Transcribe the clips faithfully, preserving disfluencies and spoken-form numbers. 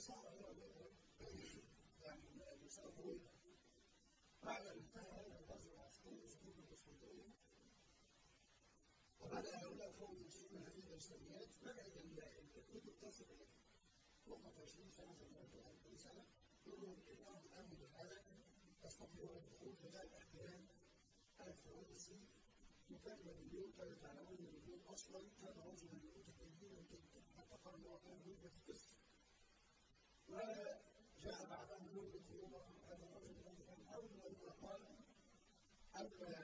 صار يعني المسألة طويلة. بعد أن انتهى الغزو العسكري وسقوط القسطنطينية وبدأ هؤلاء القوم ينشئون هذه الإسلاميات، بدأت الكتب تصل إلى فوق عشرين سنة ثلاثين سنة يقولون إنهم الآن بالحالة يستطيعون الدخول إلى الاحتلال الفرنسي. وكان نابليون كانوا تعلمون أن نابليون أصلا كان رجلا متدينا جدا حتى قال هو كان يوجد قسم. وجاء بعد أن ولد في يوم هذا الرجل الذي كان أول ما قال أنا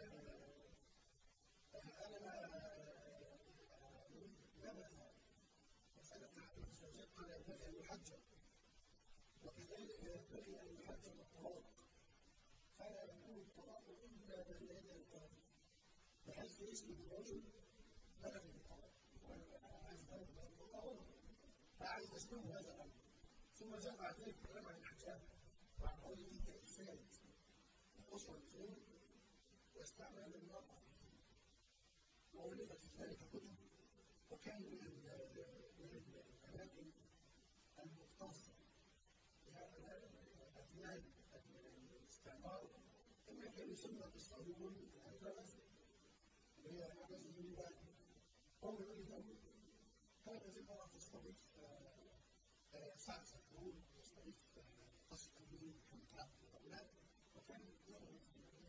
أنا مسألة تحت المستوجب قال ينبغي أن يحجر، وكذلك ينبغي أن يحجر الطلاق، فلا يكون الطلاق إلا بين يدي القاضي، بحيث يسلم الرجل بلغ الطلاق وعايز بلغ الطلاق فعايز يسلمه هذا الأمر. ثم جاء بعد ذلك الكلام عن الحجاب وعن قوله كإفساد الأسرة الفيل واستعمال المرأة، وولدت في ذلك كتب، وكان من الأماكن المختصة بهؤلاء أبناء الاستعمار كما كان يسمى بالصالون الأندلس، وهي أندلس اليونان. قوم اليونان كانت هذه المرأة تستضيف سعد زغلول، تستضيف قصر الدين حمد الأولاد، وكان يغلق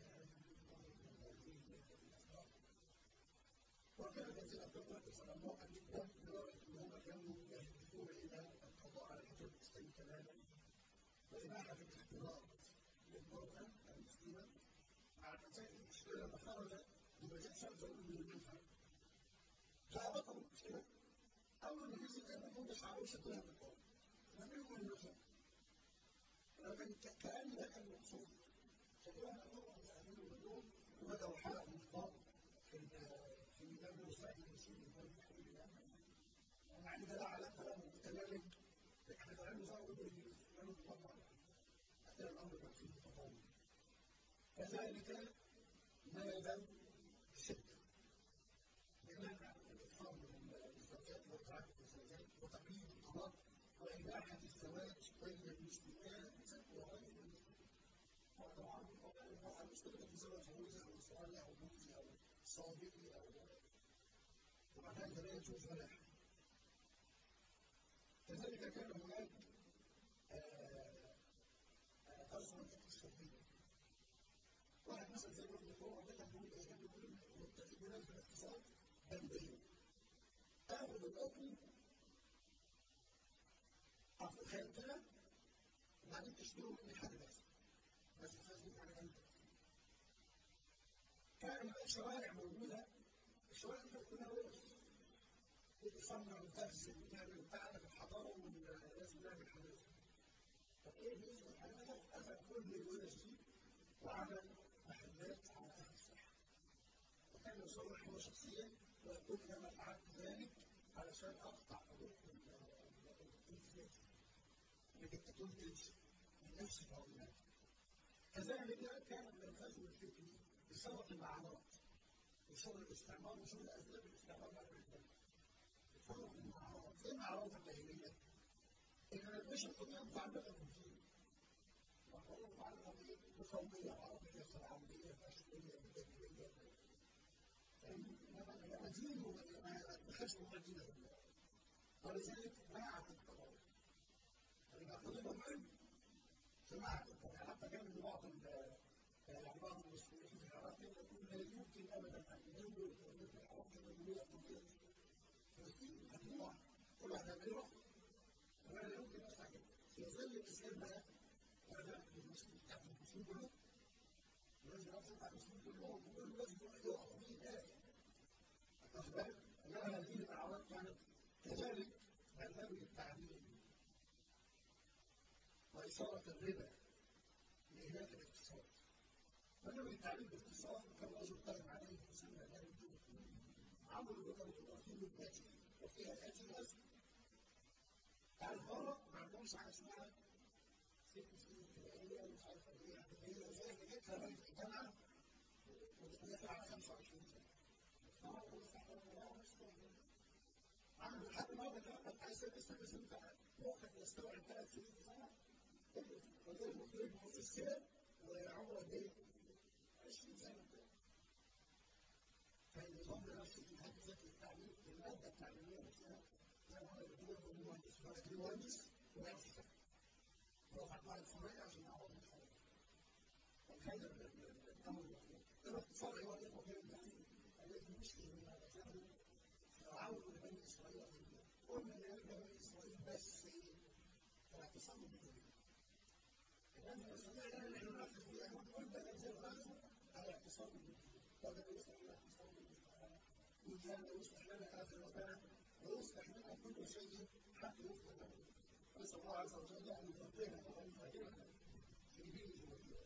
وكانت هذه الأطباء تتنمق جدا لدرجة أنهم كانوا يهدفون إلى القضاء على الحجاب الإسلامي تماما وإباحة الاختلاط للمرأة المسلمة على مسائل المشكلة. لما خرج بمجال سعد زغلول من المنفى جاء بطل المشكلة أول ما نزل كان المفروض يشعروا شكلها بالقوة لم يكن المنفى، لكن كأن ذاك المقصود شكلها بالقوة يتعاملوا بالدول وبدأوا حلقوا الخطاب في ميدان المستعد المسلمين من ذلك الحديث الأمن. يعني ده لا علاقة له بالتمالك، لكن العلم ظهروا بالإسلام الطبع أثناء الأمر كان فيه تطور. كذلك نادى بشدة بمنع الإطفال من الزوجات وإطراحة الزوجات وتقييد الطلاق وإباحة الزواج بين المسلمات وغير المسلمين. وطبعا المرأة المسلمة تتزوج زوجها أو نصراني أو بوذي أو صابئي أو وبعد ذلك لا يجوز ولا حاجة. كذلك كان هناك أزمة اقتصادية. واحد مثلا زي ابن الكوره ده كان بيقول ايه؟ كان بيقول متفقين في الاقتصاد بندين تاخد الاكل اخد خيمتها وبعدين تشتروا مني حاجه بس بس تفازوا على انت. كان الشوارع موجوده، الشوارع دي كانت كلها ورث بتصنع وتغسل وتعمل وتعرف الحضاره ولازم نعمل حداثه. طب ايه بالنسبه للحداثه؟ اخذ كل الورث دي وعمل محلات على اهل الساحه. وكان يصرح هو شخصيا ويقول انما فعلت ذلك علشان اقطع حقوق الانتاج لكي تنتج من نفس العملات. كذلك كان من الغزو الفكري بسبب المعارات وشغل الاستعمار وشغل اسباب الاستعمار بعد ذلك. بسبب المعارات زي المعارات الجاهليه ان مش القضيه متعلقه بالدين. وقالوا متعلقه بقوميه عربيه فرعونيه فاشليه بدائيه. انما دين ما خش مدينه الله. ولذلك باعت القضايا. فلما قضينا العلم سمعت القضايا حتى كان من بعض يعني بعض المسؤولين في العراق يقول لا يمكن ابدا ان ينظر في العراق كمدينه قضيه فلسطين مجموعه كل واحد يعمله ولا يمكن استعجل في ظل الاسلام بقى ولا المسلمين بتاعت المسلمين كلهم ولازم يقف على المسلمين كلهم وكل لازم يقف به الايه. أخبار أنها هذه الأعراض كانت كذلك برنامج التعليم وإثارة الربا لإهلاك الاقتصاد. برنامج التعليم باختصار كان رجل قائم عليه يسمى ذلك عمرو بن الرحيم الباتي وفيها الآتي الأصل. الغرب ما عندهمش حاجة اسمها ست سنين ابتدائية ومش عارف إيه اعتدائية وزي ما جيت لغاية الجامعة ودخلت على خمسة وعشرين سنة. عمل لحد ما بدأ عايز ست سنة سنة ممكن يستوعب ثلاث سنين سنة وغير مطلوب في السنة وعمره قد إيه؟ عشرين سنة. فالنظام النفسي في حد ذاته التعليم المادة التعليمية نفسها زي ما قلنا بتقول هو مهندس ولكن مهندس ويعرف يشتغل. هو هيطلع الفرعية عشان يعوض الفرعية. وكان الأمر المطلوب. الفرعي هو المطلوب الثاني الذي يشكل من هذا فرعون لبني إسرائيل قلنا لبني إسرائيل بس الاعتصام بالدين. لأن نستطيع أن ننفذ في أمر كل بلد الغزو على اعتصام بالدين. وهذا يصلح لنا اعتصام بالدين. وكان يصلح لنا آخر الزمان ويصلح لنا كل شيء حتى يصلح لنا. نسأل الله عز وجل أن يفقهنا وأن يفهمنا في دينه ودينه.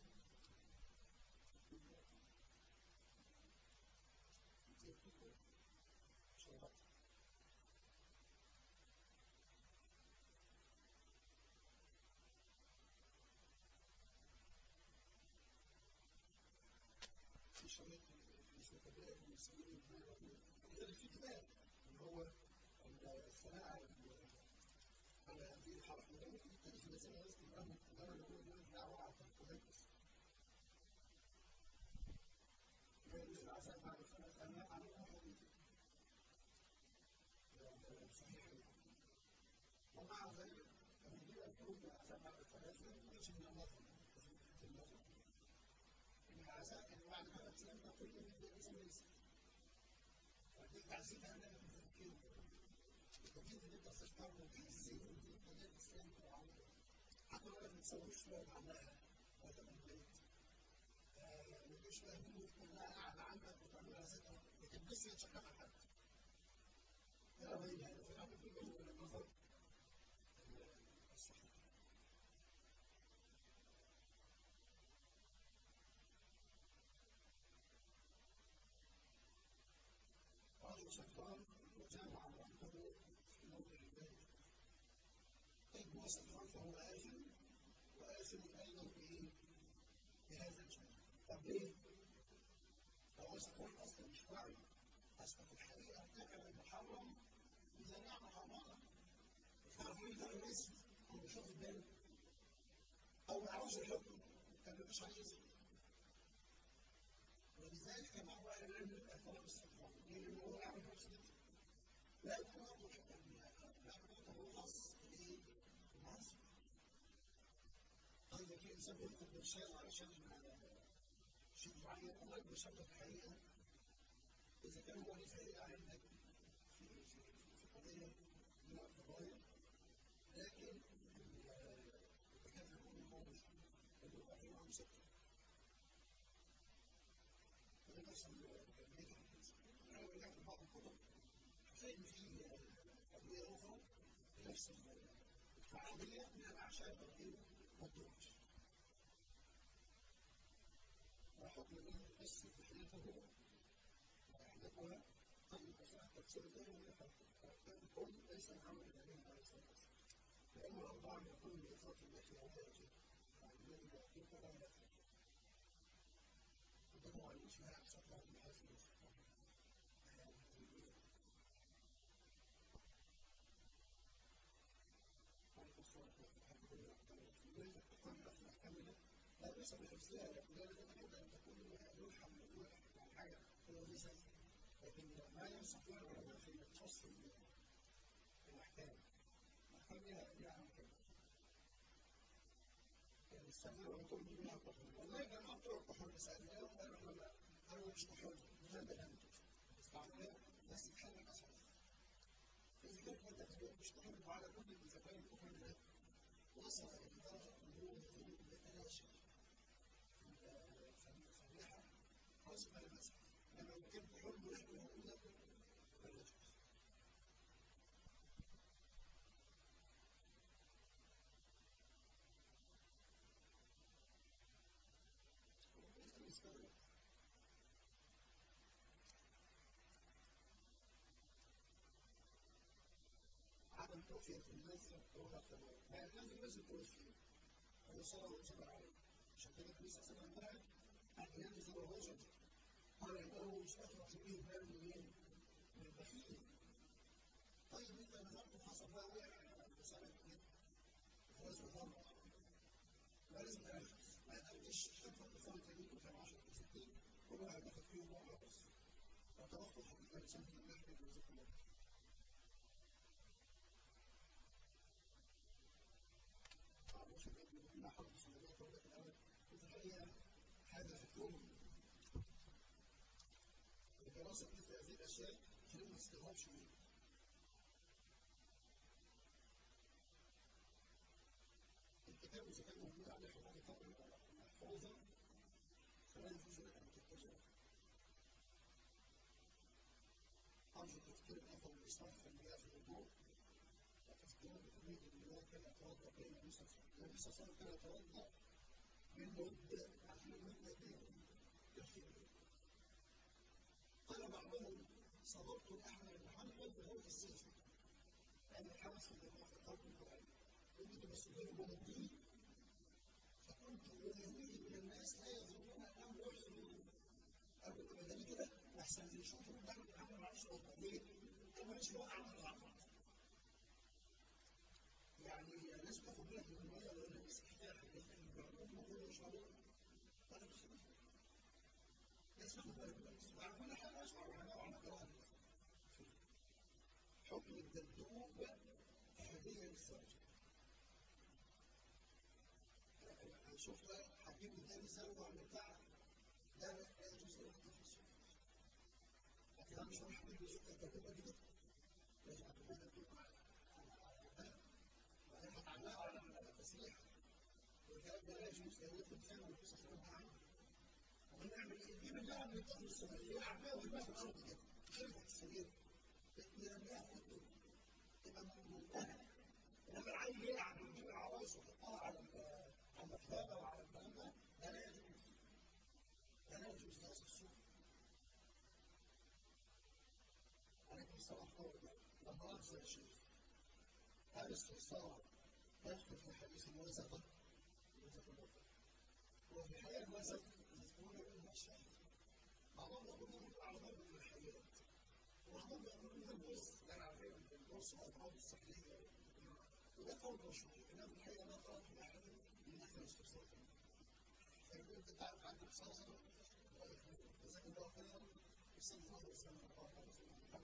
في شريط مش متابع المسلمين غير في كتاب اللي هو الثناء على على هذه الحركة لأن في التاريخ الذين يذكر لهم أنا نقول لهم دعوة على القدس. فيجوز العزاء بعد ثلاث أيام على الأحد صحيح. ومع ذلك الذين يقولون العزاء بعد ثلاث أيام ليس من النظر في النظر. العزاء اللي بعد ثلاث أيام نقول إن الإنسان ليس. ودي تعزيز أنا بالتفكير. التفكير اللي أنت تستخدمه في السن في قضية الإسلام والعمل. حتى لو ما تسويش شوية معناها هذا من البيت. مش مهموم كلها قاعدة عندك وتعملها ستة لكن بس يتشكل حد. لا وين هذا في الأمر في جزء من النظر الصحيح. قالوا شيطان وجامع ربه في موضع البيت. طيب هو شيطان فهو آثم وآثم أيضا بإيه؟ بهذا الجانب. طب ليه؟ هو شيطان أصلا مش واعي. أصلا في الحقيقة ارتكب المحرم إذا نعم حرام. فهو ده الرزق هو مش واخد باله. أو ما يعرفش الحكم كان مفيش عليه رزق. ولذلك بعض أهل العلم اعتبر الشيطان لأنه هو يعمل نفس كده. لا يكون أمر حكم لا يكون أمر خاص بالمعصية. طيب في إنسان يأخذ برشام علشان شيء معين الله يبشر الحقيقة إذا كان هو الحقيقة عندك في في قضية من القضايا لكن كان يكون هو مش يبقى في معه سكة. وده نفس البيت أنا رجعت بعض الكتب حسيت في قضية أخرى نفس الفعالية من الأعشاب والدروس. وحكم منه بس تحريفه وإحداثها قبل أثناء تفسير الدين الكل ليس العمل الذي عليه الصلاة والسلام. لأن الأربعة يقول بإطلاق اللحية ولا يجب. يعني الذي يقول فلا يجب. وده هو الإجماع بشكل عام هذه الصفات. عليكم السلام ورحمة الله وبركاته. لا بأس بحفظها لكن لا يجب أن تكون ملحة من الأولى يعني حاجة كويسة. لكن ما يستطيع العلماء في التصل بالأحكام. الأحكام لها لها أحكام. يعني استخدموا يقول لي لها طحون. والله كان أكثر الطحون سألناهم قالوا لا قالوا مش طحون لماذا لم تستعملها؟ بس تحل أسهل. إذا كانت أنت مش طحون على كل إذا كان الطحون ده وصل إلى درجة النمو يتلاشى الفريحة حسب المسح. لما يمكن طحون مشكلة موجودة ولا يجوز. عدم توفيق الناس وهو التمام. يعني الناس لازم توفيق. هذا صلى الله عليه وسلم عشان كده النبي صلى الله عليه وسلم قال أن ينزل الرجل قال إنه يستخرج به المال منين؟ من البخيل. طيب أنت نظرت حصل بقى وقع بسبب لازم أطلع ولازم أركز ما تاخدش خطة الأطفال التانيين كان عشرة ستين كل واحد ياخد فيهم مرة بس فتوقف حقيقة الإنسان في المحن والذكر الله. معلش ما حدش من الله في الأول في الحقيقة هذا في الكون الدراسة مثل هذه الأشياء خلينا ما تستغربش منها. الكتاب إذا كان موجود عليه حروف محفوظة فلا يجوز لك أن تتجه. أرجو تفكير الأفضل والإسراف في المياه في الوضوء وتفكير بتمييز المياه كان يتوضأ بين النبي صلى الله عليه وسلم. النبي صلى الله عليه وسلم كان يتوضأ من مدة عشان مدة يحكي قال بعضهم صدرت الأحمر بن حنبل وهو في السجن لأن الحبس في الجماعة في القلب القرآن كنت مسؤول من الدين فكنت أولوي من الناس لا يظنون أنهم يحسنون أو كنت بدني كده أحسن يشوفوا الدعم الأحمر معلش غلطة ليه؟ أنا مش هو أعمل غلط يعني الناس بتاخد بالك من المية ولا الناس احتاج هم كلهم يشربوا أنا مش الناس بتاخد بالك من وعلى كل حال أشعر على نوع من القرآن حكم الدبدوب هدية للزوجة. شوف حكيم الثاني سوى عن بتاع لا لا يجوز له التفصيل. لكن أنا مش هروح أحكي له الدبدوبة دي لازم أكون الدبدوب وبعدين هتعلقه على التسليح والكلام ده لا يجوز لأن الإنسان والقصص اللي عنه. ونعمل إيه؟ نجيب اللعب من الطفل الصغير يلعب بيها ويرميها في الأرض كده خلفة السرير نرميها في الأرض تبقى منتهى. إنما العيل يلعب ويجيب العرايس ويحطها على على المكتبة وعلى الكلام ده ده لا يجوز. ده لا يجوز ده الصورة. عليكم السلام ورحمة الله. لما أرسل الشيخ هذا استفسار يدخل في حديث الوزغة وفي الحقيقة الوزغ يذكرون منه الشيء بعضهم يقولون على ضرب من الحياة وبعضهم يقولون البرص لا نعرف البرص والأمراض الصحية وده قول مشهور إنما في الحقيقة ما قرأت في أحد من نحن الاستفسار فيقول أنت تعرف عن الاختصاص جزاك الله خيرا وصلى الله وسلم على رسول الله